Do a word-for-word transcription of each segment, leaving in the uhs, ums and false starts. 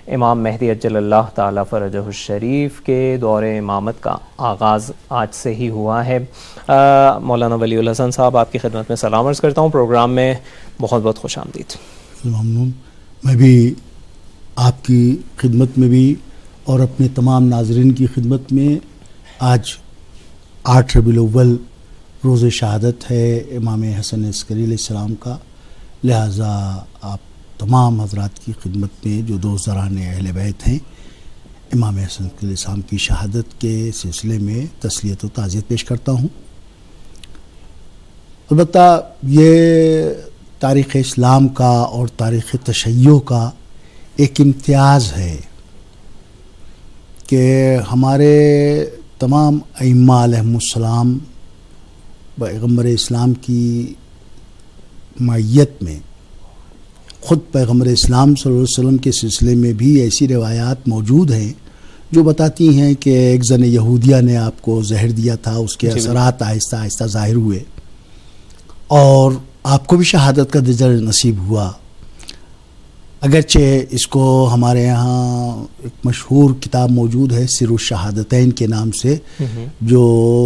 امام مہدی عجل اللہ تعالیٰ فرجہ الشریف کے دور امامت کا آغاز آج سے ہی ہوا ہے۔ مولانا ولی الحسن صاحب، آپ کی خدمت میں سلام عرض کرتا ہوں، پروگرام میں بہت بہت خوش آمدید۔ ممنون، میں بھی آپ کی خدمت میں بھی اور اپنے تمام ناظرین کی خدمت میں آج آٹھ ربیع الاول روز شہادت ہے امام حسن عسکری علیہ السلام کا، لہٰذا آپ تمام حضرات کی خدمت میں جو دو ذران اہل بیت ہیں امام حسن علیہ السلام کی شہادت کے سلسلے میں تسلیت و تعزیت پیش کرتا ہوں۔ البتہ یہ تاریخ اسلام کا اور تاریخ تشیع کا ایک امتیاز ہے کہ ہمارے تمام ائمہ علیہم السلام پیغمبر اسلام کی معیت میں، خود پیغمبر اسلام صلی اللہ علیہ وسلم کے سلسلے میں بھی ایسی روایات موجود ہیں جو بتاتی ہیں کہ ایک زن یہودیہ نے آپ کو زہر دیا تھا، اس کے اثرات آہستہ آہستہ ظاہر ہوئے اور آپ کو بھی شہادت کا درجہ نصیب ہوا۔ اگرچہ اس کو ہمارے یہاں ایک مشہور کتاب موجود ہے سر الشہادتین کے نام سے، جو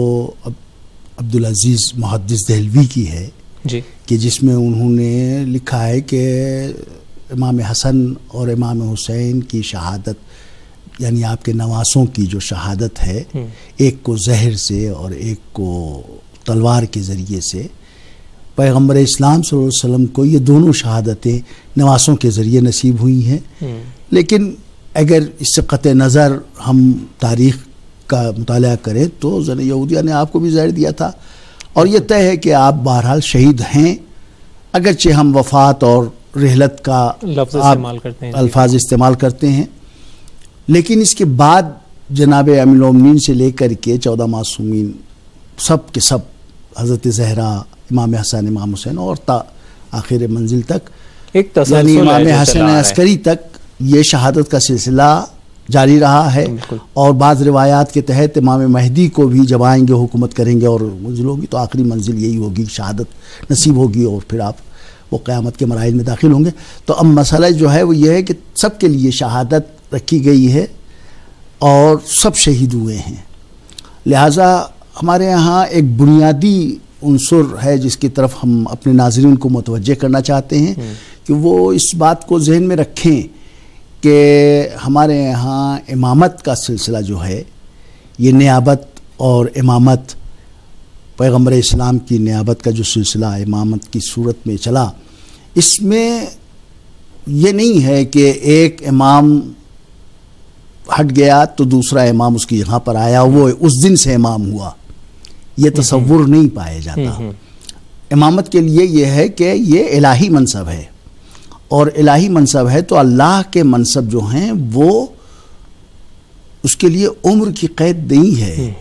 عبدالعزیز محدث دہلوی کی ہے، جی، کہ جس میں انہوں نے لکھا ہے کہ امام حسن اور امام حسین کی شہادت، یعنی آپ کے نواسوں کی جو شہادت ہے، ایک کو زہر سے اور ایک کو تلوار کے ذریعے سے، پیغمبر اسلام صلی اللہ علیہ وسلم کو یہ دونوں شہادتیں نواسوں کے ذریعے نصیب ہوئی ہیں۔ لیکن اگر اس سے قطع نظر ہم تاریخ کا مطالعہ کریں تو زن یہودیہ نے آپ کو بھی زہر دیا تھا، اور یہ طے ہے کہ آپ بہرحال شہید ہیں، اگرچہ ہم وفات اور رحلت کا لفظ استعمال کرتے ہیں، الفاظ استعمال کرتے ہیں، لیکن اس کے بعد جناب امیر المومنین سے لے کر کے چودہ معصومین سب کے سب، حضرت زہرا، امام حسن، امام حسین اور تا آخر منزل تک، ایک یعنی امام حسن عسکری تک یہ شہادت کا سلسلہ جاری رہا ہے۔ اور بعض روایات کے تحت امام مہدی کو بھی جب آئیں گے، حکومت کریں گے اور منزل ہوگی تو آخری منزل یہی ہوگی، شہادت نصیب ہوگی، اور پھر آپ وہ قیامت کے مراحل میں داخل ہوں گے۔ تو اب مسئلہ جو ہے وہ یہ ہے کہ سب کے لیے شہادت رکھی گئی ہے اور سب شہید ہوئے ہیں، لہٰذا ہمارے یہاں ایک بنیادی عنصر ہے جس کی طرف ہم اپنے ناظرین کو متوجہ کرنا چاہتے ہیں کہ وہ اس بات کو ذہن میں رکھیں کہ ہمارے یہاں امامت کا سلسلہ جو ہے، یہ نیابت اور امامت، پیغمبر اسلام کی نیابت کا جو سلسلہ امامت کی صورت میں چلا، اس میں یہ نہیں ہے کہ ایک امام ہٹ گیا تو دوسرا امام اس کی جگہ پر آیا، وہ اس دن سے امام ہوا، یہ تصور نہیں پایا جاتا۔ امامت کے لیے یہ ہے کہ یہ الہی منصب ہے، اور الہی منصب ہے تو اللہ کے منصب جو ہیں وہ اس کے لیے عمر کی قید نہیں ہے۔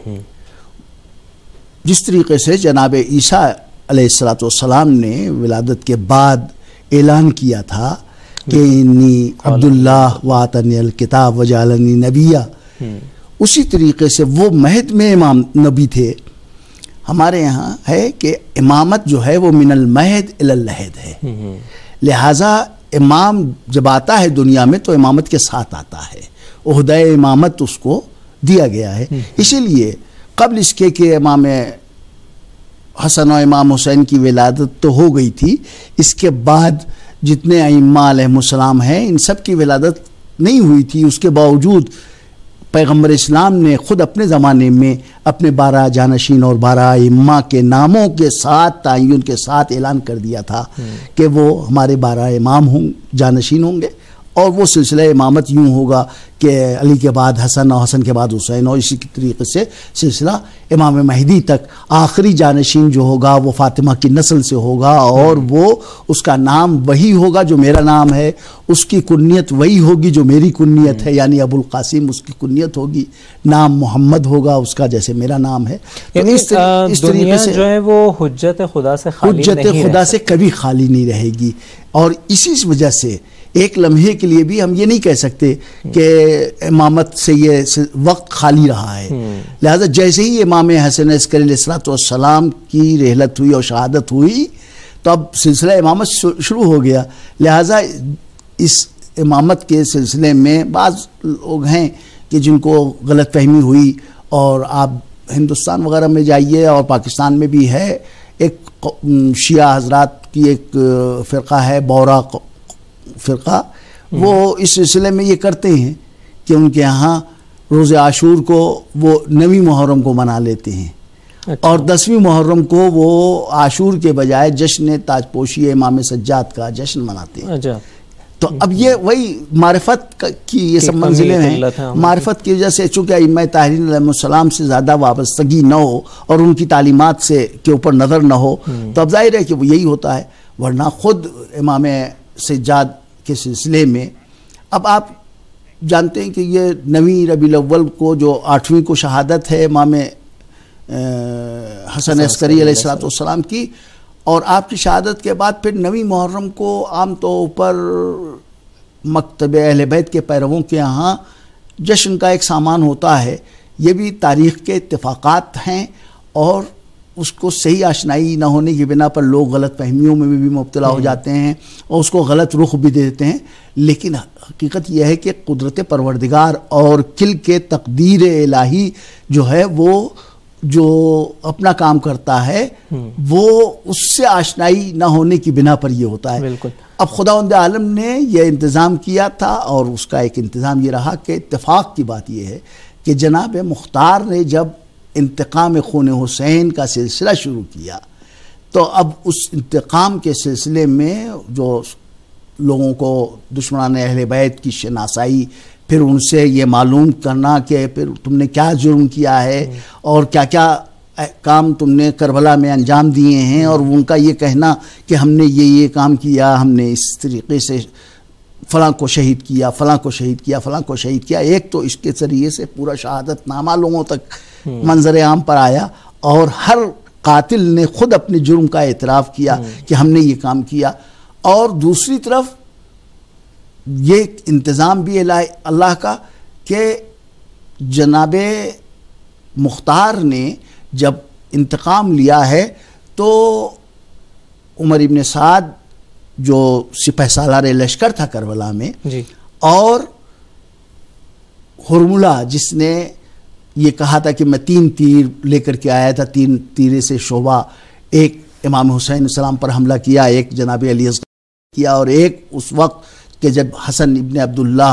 جس طریقے سے جناب عیسیٰ علیہ الصلوۃ والسلام نے ولادت کے بعد اعلان کیا تھا کہ انی عبداللہ وآتانی الکتاب وجعلنی نبیہ، اسی طریقے سے وہ مہد میں امام نبی تھے۔ ہمارے یہاں ہے کہ امامت جو ہے وہ من المہد الی اللحد ہے، لہٰذا امام جب آتا ہے دنیا میں تو امامت کے ساتھ آتا ہے، عہدہ امامت اس کو دیا گیا ہے۔ اسی لیے قبل اس کے کہ امام حسن و امام حسین کی ولادت تو ہو گئی تھی، اس کے بعد جتنے ائمہ علیہم السلام ہیں ان سب کی ولادت نہیں ہوئی تھی، اس کے باوجود پیغمبر اسلام نے خود اپنے زمانے میں اپنے بارہ جانشین اور بارہ ائمہ کے ناموں کے ساتھ تعین کے ساتھ اعلان کر دیا تھا کہ وہ ہمارے بارہ امام ہوں جانشین ہوں گے، اور وہ سلسلہ امامت یوں ہوگا کہ علی کے بعد حسن اور حسن کے بعد حسین، اور اسی طریقے سے سلسلہ امام مہدی تک آخری جانشین جو ہوگا وہ فاطمہ کی نسل سے ہوگا، اور وہ اس کا نام وہی ہوگا جو میرا نام ہے، اس کی کنیت وہی ہوگی جو میری کنیت ہے، یعنی ابو القاسم اس کی کنیت ہوگی، نام محمد ہوگا اس کا جیسے میرا نام ہے۔ یعنی اس طریقے سے جو ہے وہ حجت خدا سے خالی حجت خدا سے کبھی خالی نہیں رہے گی، اور اسی وجہ سے ایک لمحے کے لیے بھی ہم یہ نہیں کہہ سکتے کہ امامت سے یہ وقت خالی رہا ہے، لہذا جیسے ہی امام حسن عسکری علیہ السلام کی رحلت ہوئی اور شہادت ہوئی تو اب سلسلہ امامت شروع ہو گیا، لہذا اس امامت کے سلسلے میں بعض لوگ ہیں کہ جن کو غلط فہمی ہوئی، اور آپ ہندوستان وغیرہ میں جائیے اور پاکستان میں بھی ہے، ایک شیعہ حضرات کی ایک فرقہ ہے بورا فرقہ، وہ اس سلسلے میں یہ کرتے ہیں کہ ان کے ہاں روز عاشور کو وہ نویں محرم کو منا لیتے ہیں، اور دسویں محرم کو وہ عاشور کے بجائے جشن تاج پوشی امام سجاد کا جشن مناتے ہیں۔ تو اب یہ وہی معرفت کی یہ سب منزلیں ہیں، معرفت کی وجہ سے چونکہ ائمہ طاہرین علیہ السلام سے زیادہ وابستگی نہ ہو اور ان کی تعلیمات سے کے اوپر نظر نہ ہو، تو اب ظاہر ہے کہ وہ یہی ہوتا ہے، ورنہ خود امام سجاد کے سلسلے میں اب آپ جانتے ہیں کہ یہ نویں ربیع الاول کو جو آٹھویں کو شہادت ہے امام حسن عسکری علیہ الصلوۃ والسلام کی، اور آپ کی شہادت کے بعد پھر نویں محرم کو عام طور پر مکتب اہل بیت کے پیرووں کے ہاں جشن کا ایک سامان ہوتا ہے۔ یہ بھی تاریخ کے اتفاقات ہیں، اور اس کو صحیح آشنائی نہ ہونے کی بنا پر لوگ غلط فہمیوں میں بھی مبتلا ہو جاتے ہیں اور اس کو غلط رخ بھی دیتے ہیں، لیکن حقیقت یہ ہے کہ قدرت پروردگار اور کل کے تقدیر الہی جو ہے وہ جو اپنا کام کرتا ہے وہ اس سے آشنائی نہ ہونے کی بنا پر یہ ہوتا ہے۔ بالکل۔ اب خداوند عالم نے یہ انتظام کیا تھا، اور اس کا ایک انتظام یہ رہا کہ اتفاق کی بات یہ ہے کہ جناب مختار نے جب انتقام خون حسین کا سلسلہ شروع کیا، تو اب اس انتقام کے سلسلے میں جو لوگوں کو دشمنان اہل بیت کی شناسائی، پھر ان سے یہ معلوم کرنا کہ پھر تم نے کیا جرم کیا ہے اور کیا کیا کام تم نے کربلا میں انجام دیے ہیں، اور ان کا یہ کہنا کہ ہم نے یہ یہ کام کیا، ہم نے اس طریقے سے فلاں کو شہید کیا، فلاں کو شہید کیا، فلاں کو شہید کیا، ایک تو اس کے ذریعے سے پورا شہادت نامہ لوگوں تک منظر عام پر آیا، اور ہر قاتل نے خود اپنے جرم کا اعتراف کیا کہ ہم نے یہ کام کیا، اور دوسری طرف یہ انتظام بھی اللہ کا کہ جناب مختار نے جب انتقام لیا ہے تو عمر ابن سعد جو سپہ سالار لشکر تھا کربلا میں جی، اور ہرملہ جس نے یہ کہا تھا کہ میں تین تیر لے کر کے آیا تھا، تین تیرے سے شعبہ، ایک امام حسین علیہ السلام پر حملہ کیا، ایک جناب علی اصغر کیا، اور ایک اس وقت کہ جب حسن ابن عبداللہ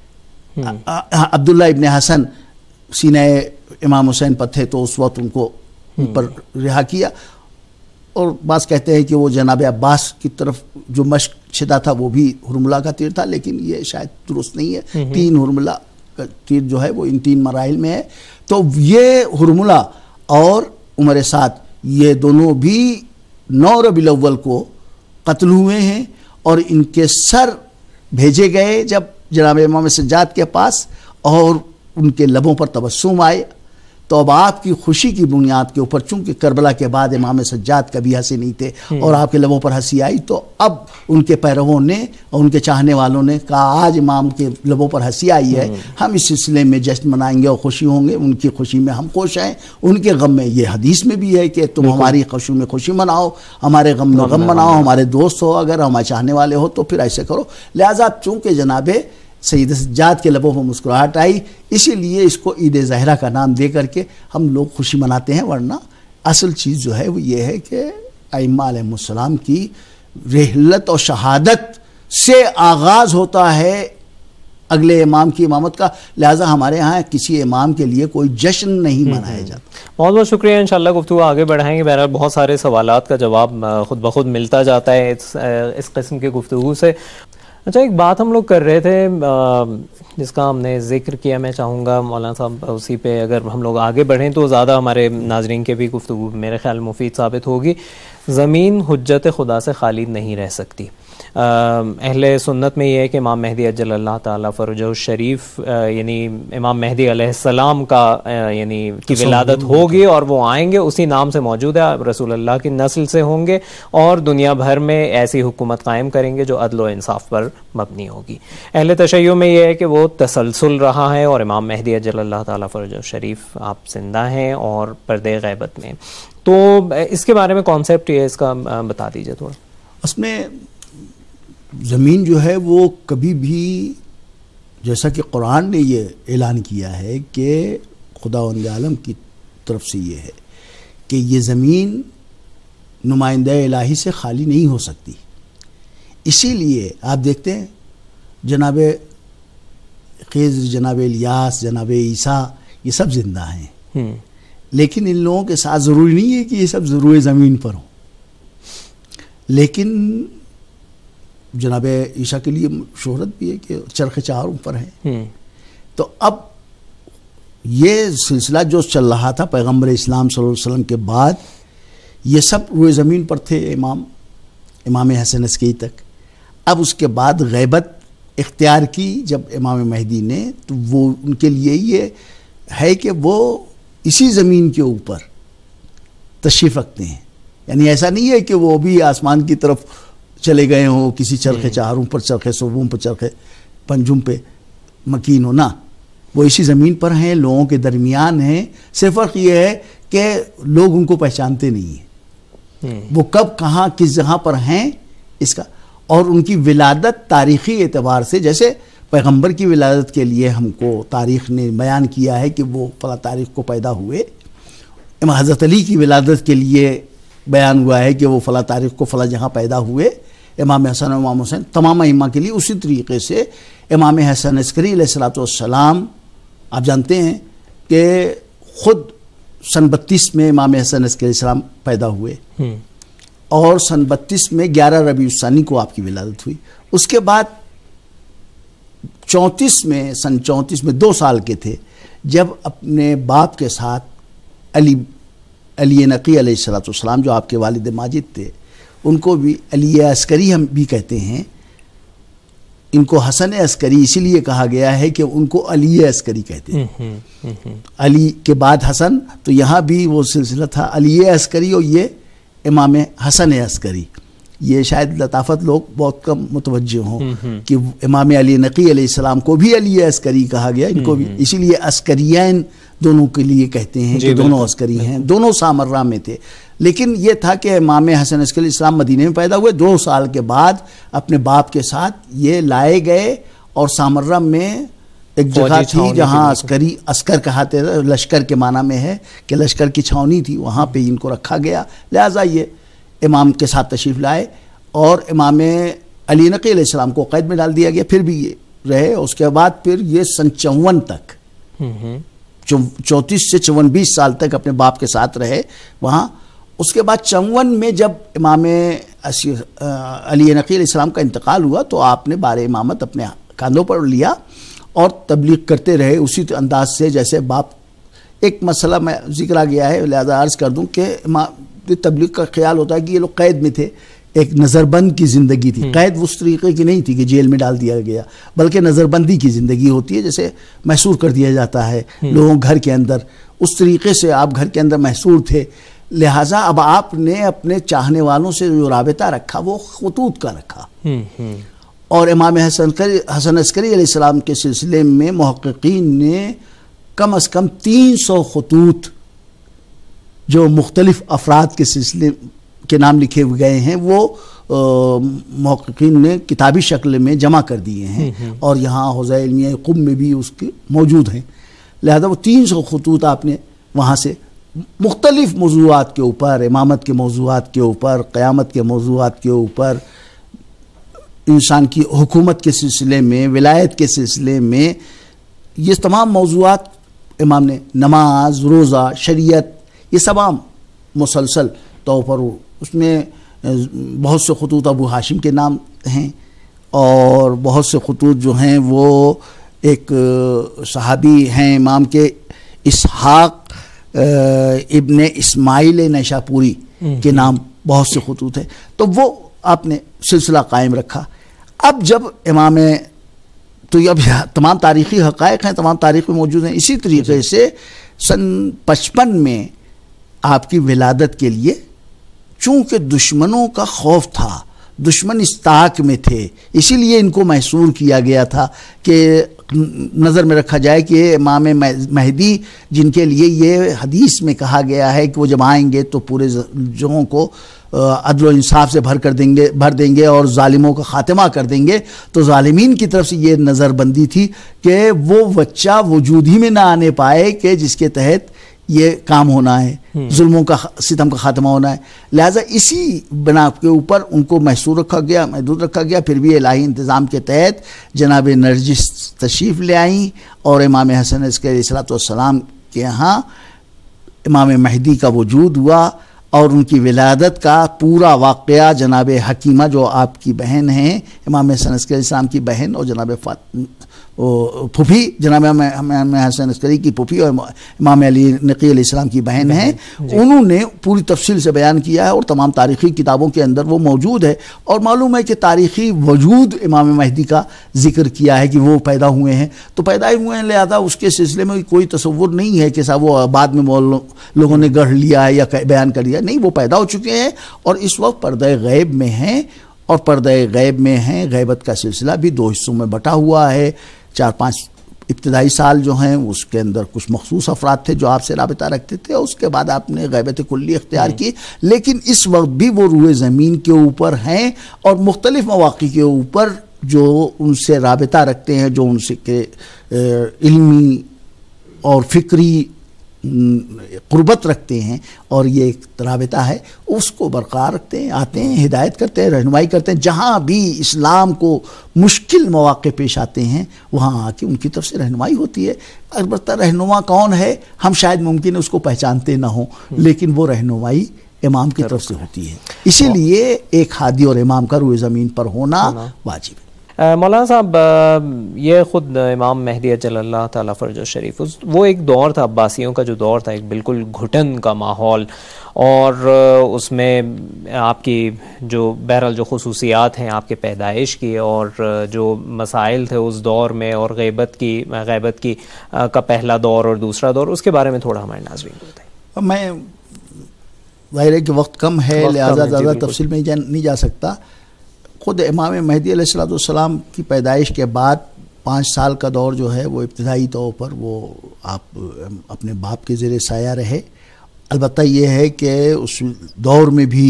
عبداللہ ابن حسن سینہ امام حسین پر تھے تو اس وقت ان کو پر رہا کیا، اور بعض کہتے ہیں کہ وہ جناب عباس کی طرف جو مشق چھدا تھا وہ بھی ہرملہ کا تیر تھا، لیکن یہ شاید درست نہیں ہے، تین ہرملہ کا تیر جو ہے وہ ان تین مراحل میں ہے۔ تو یہ ہرملہ اور عمر سعد یہ دونوں بھی نو ربیع الاول کو قتل ہوئے ہیں، اور ان کے سر بھیجے گئے جب جناب امام سجاد کے پاس، اور ان کے لبوں پر تبسم آئے، تو اب آپ کی خوشی کی بنیاد کے اوپر، چونکہ کربلا کے بعد امام سجاد کبھی ہنسے نہیں تھے اور آپ کے لبوں پر ہنسی آئی، تو اب ان کے پیرووں نے اور ان کے چاہنے والوں نے کہا آج امام کے لبوں پر ہنسی آئی ہے، ہم اس سلسلے میں جشن منائیں گے اور خوشی ہوں گے، ان کی خوشی میں ہم خوش ہیں، ان کے غم میں، یہ حدیث میں بھی ہے کہ تم ہماری خوشی میں خوشی مناؤ، ہمارے غم میں غم مناؤ، ہمارے دوست ہو اگر، ہمارے چاہنے والے ہو تو پھر ایسے کرو۔ لہٰذا چونکہ جناب سید سجاد کے لبوں پر مسکراہٹ آئی، اسی لیے اس کو عید زہرہ کا نام دے کر کے ہم لوگ خوشی مناتے ہیں، ورنہ اصل چیز جو ہے وہ یہ ہے کہ ائمہ علیہ السلام کی رحلت اور شہادت سے آغاز ہوتا ہے اگلے امام کی امامت کا، لہٰذا ہمارے ہاں کسی امام کے لیے کوئی جشن نہیں منایا جاتا۔ بہت بہت شکریہ، انشاءاللہ گفتگو آگے بڑھائیں گے، بہرحال بہت سارے سوالات کا جواب خود بخود ملتا جاتا ہے اس قسم کی گفتگو سے۔ اچھا، ایک بات ہم لوگ کر رہے تھے جس کا ہم نے ذکر کیا، میں چاہوں گا مولانا صاحب اسی پہ اگر ہم لوگ آگے بڑھیں تو زیادہ ہمارے ناظرین کے بھی گفتگو میرے خیال مفید ثابت ہوگی۔ زمین حجت خدا سے خالی نہیں رہ سکتی۔ اہل سنت میں یہ ہے کہ امام مہدی اجل اللہ تعالیٰ فرجہ الشریف یعنی امام مہدی علیہ السلام کا یعنی کی ولادت ہوگی، اور وہ آئیں گے، اسی نام سے موجود ہے، رسول اللہ کی نسل سے ہوں گے، اور دنیا بھر میں ایسی حکومت قائم کریں گے جو عدل و انصاف پر مبنی ہوگی۔ اہل تشیع میں یہ ہے کہ وہ تسلسل رہا ہے، اور امام مہدی اجل اللہ تعالیٰ فرجہ الشریف آپ زندہ ہیں اور پردے غیبت میں۔ تو اس کے بارے میں کانسیپٹ یہ اس کا بتا دیجئے تھوڑا۔ اس میں زمین جو ہے وہ کبھی بھی، جیسا کہ قرآن نے یہ اعلان کیا ہے کہ خداوند عالم کی طرف سے یہ ہے کہ یہ زمین نمائندہ الہی سے خالی نہیں ہو سکتی. اسی لیے آپ دیکھتے ہیں جناب خضر، جناب الیاس، جناب عیسیٰ، یہ سب زندہ ہیں، لیکن ان لوگوں کے ساتھ ضروری نہیں ہے کہ یہ سب ضرور زمین پر ہوں. لیکن جناب عیسیٰ کے لیے شہرت بھی ہے کہ چرخ چاروں پر ہیں. تو اب یہ سلسلہ جو چل رہا تھا پیغمبر اسلام صلی اللہ علیہ وسلم کے بعد، یہ سب روئے زمین پر تھے امام امام حسن عسکری تک. اب اس کے بعد غیبت اختیار کی جب امام مہدی نے، تو وہ ان کے لیے یہ ہے کہ وہ اسی زمین کے اوپر تشریف رکھتے ہیں. یعنی ایسا نہیں ہے کہ وہ بھی آسمان کی طرف چلے گئے ہوں کسی چرخے چہاروں پر، چرخے صوبوں پر، چرخے پنجم پہ مکین ہو، نہ، وہ اسی زمین پر ہیں، لوگوں کے درمیان ہیں. صرف فرق یہ ہے کہ لوگ ان کو پہچانتے نہیں ہیں، وہ کب کہاں کس جگہ پر ہیں اس کا. اور ان کی ولادت تاریخی اعتبار سے، جیسے پیغمبر کی ولادت کے لیے ہم کو تاریخ نے بیان کیا ہے کہ وہ فلاں تاریخ کو پیدا ہوئے، حضرت علی کی ولادت کے لیے بیان ہوا ہے کہ وہ فلاں تاریخ کو فلاں جگہ پیدا ہوئے، امام حسن و امام حسین، تمام ائمہ کے لیے اسی طریقے سے امام حسن عسکری علیہ الصلوۃ والسلام، آپ جانتے ہیں کہ خود سن بتیس میں امام حسن عسکری علیہ السلام پیدا ہوئے، اور سن بتیس میں گیارہ ربیع الثانی کو آپ کی ولادت ہوئی. اس کے بعد چونتیس میں سن چونتیس میں دو سال کے تھے جب اپنے باپ کے ساتھ علی علی نقی علیہ الصلوۃ والسلام، جو آپ کے والد ماجد تھے، ان کو بھی علی عسکری ہم بھی کہتے ہیں. ان کو حسن عسکری اسی لیے کہا گیا ہے کہ ان کو علی عسکری کہتے ہیں، علی کے بعد حسن، تو یہاں بھی وہ سلسلہ تھا علی عسکری اور یہ امام حسن عسکری. یہ شاید لطافت لوگ بہت کم متوجہ ہوں کہ امام علی نقی علیہ السلام کو بھی علی عسکری کہا گیا، ان کو بھی اسی لیے عسکریین دونوں کے لیے کہتے ہیں کہ دونوں عسکری ہیں، دونوں سامرہ میں تھے. لیکن یہ تھا کہ امام حسن عسکری علیہ السلام مدینے میں پیدا ہوئے، دو سال کے بعد اپنے باپ کے ساتھ یہ لائے گئے، اور سامرہ میں ایک جگہ تھی جہاں عسکری عسکر کہاتے تھے، لشکر کے معنی میں ہے کہ لشکر کی چھاونی تھی، وہاں پہ ان کو رکھا گیا. لہٰذا یہ امام کے ساتھ تشریف لائے، اور امام علی نقی علیہ السلام کو قید میں ڈال دیا گیا، پھر بھی یہ رہے. اس کے بعد پھر یہ سن چون تک، چونتیس سے چون بیس سال تک اپنے باپ کے ساتھ رہے وہاں. اس کے بعد چون میں جب امام علی نقی علیہ السلام کا انتقال ہوا تو آپ نے بار امامت اپنے کاندھوں پر لیا اور تبلیغ کرتے رہے اسی انداز سے جیسے باپ. ایک مسئلہ میں ذکر آ گیا ہے، لہذا عرض کر دوں کہ تبلیغ کا خیال ہوتا ہے کہ یہ لوگ قید میں تھے، ایک نظر بند کی زندگی تھی. قید اس طریقے کی نہیں تھی کہ جیل میں ڈال دیا گیا، بلکہ نظر بندی کی زندگی ہوتی ہے، جیسے محصور کر دیا جاتا ہے لوگوں گھر کے اندر، اس طریقے سے آپ گھر کے اندر محصور تھے. لہٰذا اب آپ نے اپنے چاہنے والوں سے جو رابطہ رکھا وہ خطوط کا رکھا. اور امام حسن حسن عسکری علیہ السلام کے سلسلے میں محققین نے کم از کم تین سو خطوط جو مختلف افراد کے سلسلے کے نام لکھے ہوئے گئے ہیں وہ محققین نے کتابی شکل میں جمع کر دیے ہیں، اور یہاں حوزہ علمیہ قم میں بھی اس کے موجود ہیں. لہذا وہ تین سو خطوط آپ نے وہاں سے مختلف موضوعات کے اوپر، امامت کے موضوعات کے اوپر، قیامت کے موضوعات کے اوپر، انسان کی حکومت کے سلسلے میں، ولایت کے سلسلے میں، یہ تمام موضوعات امام نے، نماز، روزہ، شریعت، یہ تمام مسلسل طور پر. اس میں بہت سے خطوط ابو ہاشم کے نام ہیں، اور بہت سے خطوط جو ہیں وہ ایک صحابی ہیں امام کے، اسحاق ابن اسماعیل نیشاپوری کے نام بہت سے خطوط ہیں. تو وہ آپ نے سلسلہ قائم رکھا. اب جب امام، تو اب تمام تاریخی حقائق ہیں، تمام تاریخ میں موجود ہیں. اسی طریقے سے سن پچپن میں آپ کی ولادت کے لیے چونکہ دشمنوں کا خوف تھا، دشمن اس طاق میں تھے، اسی لیے ان کو محصور کیا گیا تھا کہ نظر میں رکھا جائے کہ امام مہدی جن کے لیے یہ حدیث میں کہا گیا ہے کہ وہ جب آئیں گے تو پورے جگہوں کو عدل و انصاف سے بھر کر دیں گے بھر دیں گے اور ظالموں کا خاتمہ کر دیں گے، تو ظالمین کی طرف سے یہ نظر بندی تھی کہ وہ بچہ وجود ہی میں نہ آنے پائے کہ جس کے تحت یہ کام ہونا ہے، ظلموں کا ستم کا خاتمہ ہونا ہے. لہٰذا اسی بنا کے اوپر ان کو محصور رکھا گیا، محدود رکھا گیا. پھر بھی الہی انتظام کے تحت جناب نرجس تشریف لے آئیں اور امام حسن عسکری علیہ الصلوۃ والسلام کے یہاں امام مہدی کا وجود ہوا، اور ان کی ولادت کا پورا واقعہ جناب حکیمہ جو آپ کی بہن ہیں، امام حسن عسکری علیہ السلام کی بہن، اور جناب فاطمہ پھوپھی جناب امام حسن عسکری کی پھوپھی اور امام علی نقی علیہ السلام کی بہن ہیں، انہوں نے پوری تفصیل سے بیان کیا ہے اور تمام تاریخی کتابوں کے اندر وہ موجود ہے. اور معلوم ہے کہ تاریخی وجود امام مہدی کا ذکر کیا ہے کہ وہ پیدا ہوئے ہیں، تو پیدا ہوئے ہیں، لہذا اس کے سلسلے میں کوئی تصور نہیں ہے کہ صاحب وہ بعد میں لوگوں نے گڑھ لیا ہے یا بیان کر لیا. نہیں، وہ پیدا ہو چکے ہیں اور اس وقت پردہ غیب میں ہیں، اور پردہ غیب میں ہیں. غیبت کا سلسلہ بھی دو حصوں میں بٹا ہوا ہے. چار پانچ ابتدائی سال جو ہیں اس کے اندر کچھ مخصوص افراد تھے جو آپ سے رابطہ رکھتے تھے، اس کے بعد آپ نے غیبت کلی اختیار کی، لیکن اس وقت بھی وہ روئے زمین کے اوپر ہیں اور مختلف مواقع کے اوپر جو ان سے رابطہ رکھتے ہیں، جو ان سے کے علمی اور فکری قربت رکھتے ہیں اور یہ ایک رابطہ ہے، اس کو برقرار رکھتے ہیں، آتے ہیں، ہدایت کرتے ہیں، رہنمائی کرتے ہیں. جہاں بھی اسلام کو مشکل مواقع پیش آتے ہیں وہاں آ کے ان کی طرف سے رہنمائی ہوتی ہے. البتہ رہنما کون ہے ہم شاید ممکن ہے اس کو پہچانتے نہ ہوں، لیکن وہ رہنمائی امام کی طرف سے ہوتی ہے. اسی لیے ایک ہادی اور امام کا روئے زمین پر ہونا واجب ہے. مولانا صاحب، یہ خود امام مہدی اجل اللہ تعالیٰ فرجہ شریف، وہ ایک دور تھا عباسیوں کا جو دور تھا، ایک بالکل گھٹن کا ماحول، اور اس میں آپ کی جو بہرحال جو خصوصیات ہیں آپ کے پیدائش کی اور جو مسائل تھے اس دور میں، اور غیبت کی غیبت کی کا پہلا دور اور دوسرا دور، اس کے بارے میں تھوڑا ہمارے ناظرین کو بتائیں. میں ظاہر ہے کہ وقت کم ہے، لہٰذا زیادہ تفصیل میں نہیں جا سکتا. خود امام مہدی علیہ الصلوۃ والسلام کی پیدائش کے بعد پانچ سال کا دور جو ہے وہ ابتدائی طور پر وہ آپ اپنے باپ کے زیر سایہ رہے. البتہ یہ ہے کہ اس دور میں بھی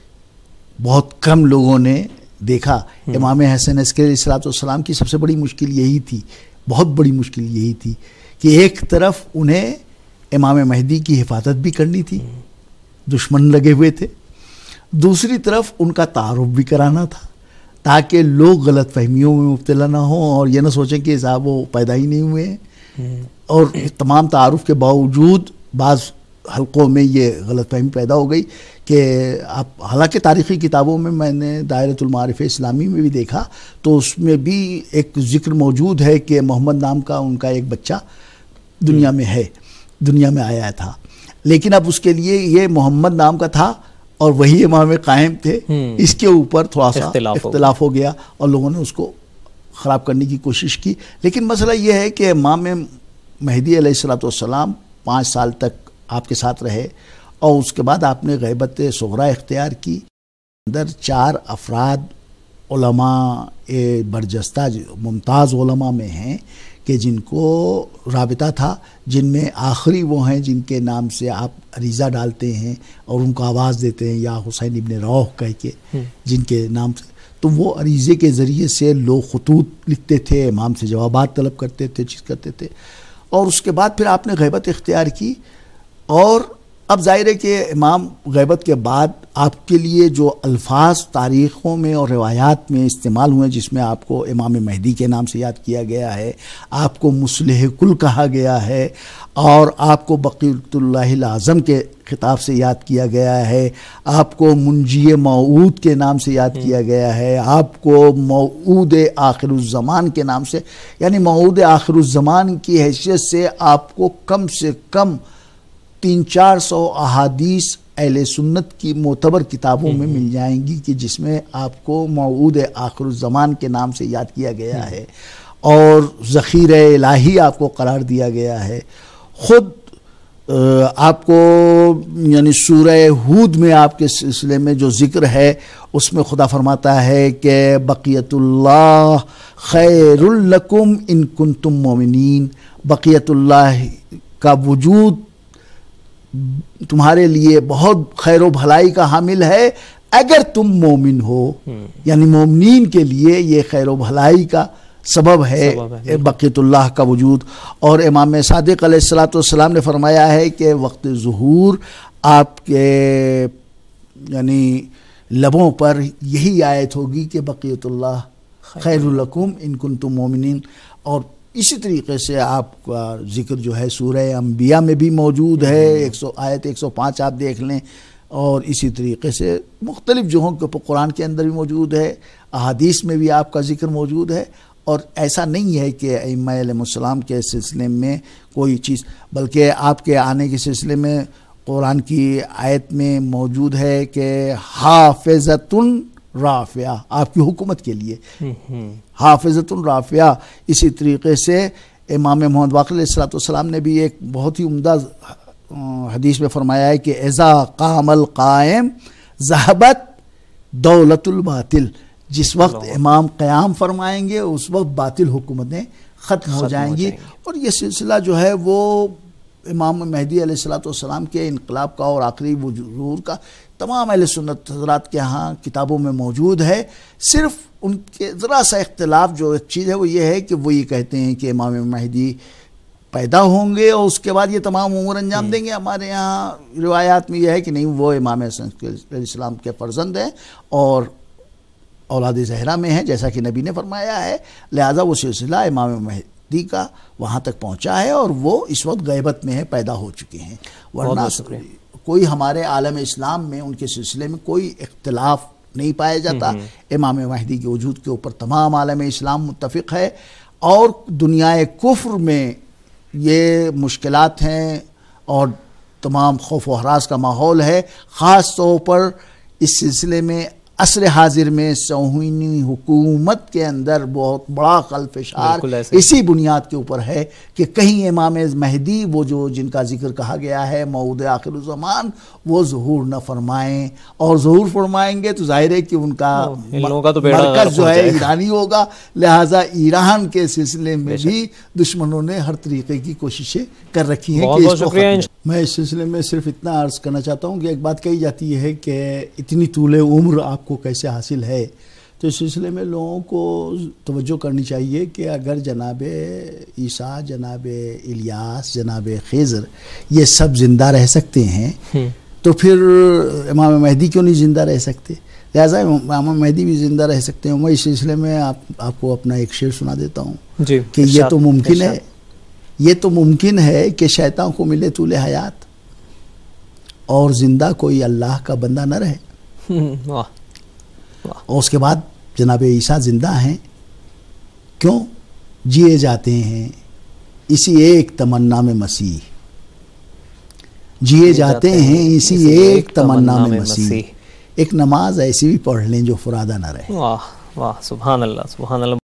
بہت کم لوگوں نے دیکھا. امام حسن عسکری علیہ الصلوۃ والسلام کی سب سے بڑی مشکل یہی تھی، بہت بڑی مشکل یہی تھی کہ ایک طرف انہیں امام مہدی کی حفاظت بھی کرنی تھی، دشمن لگے ہوئے تھے، دوسری طرف ان کا تعارف بھی کرانا تھا تاکہ لوگ غلط فہمیوں میں مبتلا نہ ہوں اور یہ نہ سوچیں کہ صاحب وہ پیدا ہی نہیں ہوئے ہیں. اور تمام تعارف کے باوجود بعض حلقوں میں یہ غلط فہمی پیدا ہو گئی کہ آپ، حالانکہ تاریخی کتابوں میں میں نے دائرۃ المعارف اسلامی میں بھی دیکھا تو اس میں بھی ایک ذکر موجود ہے کہ محمد نام کا ان کا ایک بچہ دنیا میں ہے، دنیا میں آیا تھا، لیکن اب اس کے لیے یہ محمد نام کا تھا اور وہی امام قائم تھے. اس کے اوپر تھوڑا سا اختلاف ہو گیا اور لوگوں نے اس کو خراب کرنے کی کوشش کی. لیکن مسئلہ یہ ہے کہ امام مہدی علیہ الصلوۃ والسلام پانچ سال تک آپ کے ساتھ رہے اور اس کے بعد آپ نے غیبت صغریٰ اختیار کی. اندر چار افراد علماء برجستہ ممتاز علماء میں ہیں کہ جن کو رابطہ تھا، جن میں آخری وہ ہیں جن کے نام سے آپ عریضہ ڈالتے ہیں اور ان کو آواز دیتے ہیں یا حسین ابن روح کہہ کے جن کے نام سے، تو وہ عریضے کے ذریعے سے لوگ خطوط لکھتے تھے، امام سے جوابات طلب کرتے تھے، چیز کرتے تھے. اور اس کے بعد پھر آپ نے غیبت اختیار کی. اور اب ظاہر ہے کہ امام غیبت کے بعد آپ کے لیے جو الفاظ تاریخوں میں اور روایات میں استعمال ہوئے، جس میں آپ کو امام مہدی کے نام سے یاد کیا گیا ہے، آپ کو مصلح کل کہا گیا ہے، اور آپ کو بقیۃ اللہ الاعظم کے خطاب سے یاد کیا گیا ہے، آپ کو منجی موعود کے نام سے یاد کیا گیا ہے، آپ کو موعود آخر الزمان کے نام سے، یعنی موعود آخر الزمان کی حیثیت سے آپ کو کم سے کم تین چار سو احادیث اہل سنت کی معتبر کتابوں میں مل جائیں گی کہ جس میں آپ کو موعود آخر الزمان کے نام سے یاد کیا گیا ہے اور ذخیرہ الہی آپ کو قرار دیا گیا ہے. خود آپ کو یعنی سورہ ہود میں آپ کے سلسلے میں جو ذکر ہے اس میں خدا فرماتا ہے کہ بقیت اللہ خیر لکم ان کنتم مومنین، بقیت اللہ کا وجود تمہارے لیے بہت خیر و بھلائی کا حامل ہے اگر تم مومن ہو. یعنی مومنین کے لیے یہ خیر و بھلائی کا سبب ہے بقیت اللہ کا وجود. اور امام صادق علیہ الصلوۃ والسلام نے فرمایا ہے کہ وقت ظہور آپ کے یعنی لبوں پر یہی آیت ہوگی کہ بقیت اللہ خیر لکم ان کنتم مومنین. اور اسی طریقے سے آپ کا ذکر جو ہے سورہ انبیاء میں بھی موجود ہے، ایک سو آیت ایک سو پانچ آپ دیکھ لیں. اور اسی طریقے سے مختلف جگہوں کے اوپر قرآن کے اندر بھی موجود ہے، احادیث میں بھی آپ کا ذکر موجود ہے. اور ایسا نہیں ہے کہ ائمہ علیہ السلام کے سلسلے میں کوئی چیز، بلکہ آپ کے آنے کے سلسلے میں قرآن کی آیت میں موجود ہے کہ حافظۃ رافعہ، آپ کی حکومت کے لیے حافظۃ رافعہ. اسی طریقے سے امام محمد باقر علیہ الصلوۃ والسلام نے بھی ایک بہت ہی عمدہ حدیث میں فرمایا ہے کہ اذا قام القائم ذہبت دولت الباطل. جس وقت امام قیام فرمائیں گے اس وقت باطل حکومتیں ختم ہو جائیں گی. اور یہ سلسلہ جو ہے وہ امام مہدی علیہ الصلوۃ والسلام کے انقلاب کا اور آخری ظہور کا تمام اہل سنت حضرات کے ہاں کتابوں میں موجود ہے. صرف ان کے ذرا سا اختلاف جو ایک چیز ہے وہ یہ ہے کہ وہ یہ کہتے ہیں کہ امام مہدی پیدا ہوں گے اور اس کے بعد یہ تمام امور انجام دیں گے. ہمارے یہاں روایات میں یہ ہے کہ نہیں، وہ امام حسن علیہ السلام کے فرزند ہیں اور اولاد زہرا میں ہیں جیسا کہ نبی نے فرمایا ہے. لہذا وہ سلسلہ امام مہدی کا وہاں تک پہنچا ہے اور وہ اس وقت غیبت میں ہے، پیدا ہو چکے ہیں. ورنہ کوئی ہمارے عالم اسلام میں ان کے سلسلے میں کوئی اختلاف نہیں پایا جاتا. امام مہدی کے وجود کے اوپر تمام عالم اسلام متفق ہے. اور دنیا کفر میں یہ مشکلات ہیں اور تمام خوف و ہراس کا ماحول ہے، خاص طور پر اس سلسلے میں عصر حاضر میں صہیونی حکومت کے اندر بہت بڑا خلفشار اسی بنیاد کے اوپر ہے کہ کہیں امام مہدی وہ جو جن کا ذکر کہا گیا ہے موعود آخر الزمان وہ ظہور نہ فرمائیں. اور ظہور فرمائیں گے تو ظاہر ہے کہ ان کا مرکز جو ہے ایرانی ہوگا. لہٰذا ایران کے سلسلے میں بھی دشمنوں نے ہر طریقے کی کوششیں کر رکھی ہیں کہ اس کو ختم. میں اس سلسلے میں صرف اتنا عرض کرنا چاہتا ہوں کہ ایک بات کہی جاتی ہے کہ اتنی طول عمر آپ کو کیسے حاصل ہے. تو اس سلسلے میں لوگوں کو توجہ کرنی چاہیے کہ اگر جناب عیسیٰ، جناب الیاس، جناب خضر یہ سب زندہ رہ سکتے ہیں تو پھر امام مہدی کیوں نہیں زندہ رہ سکتے؟ لہٰذا امام مہدی بھی زندہ رہ سکتے ہیں. میں اس سلسلے میں آپ آپ کو اپنا ایک شعر سنا دیتا ہوں جی کہ یہ تو ممکن ہے یہ تو ممکن ہے کہ شیطان کو ملے طول حیات اور زندہ کوئی اللہ کا بندہ نہ رہے. اور اس کے بعد جناب عیسیٰ زندہ ہیں، کیوں؟ جیے جاتے ہیں اسی ایک تمنا میں مسیح، جیے جاتے ہیں اسی ایک تمنا میں مسیح. ایک نماز ایسی بھی پڑھ لیں جو فرادہ نہ رہے. واہ واہ، سبحان اللہ سبحان اللہ.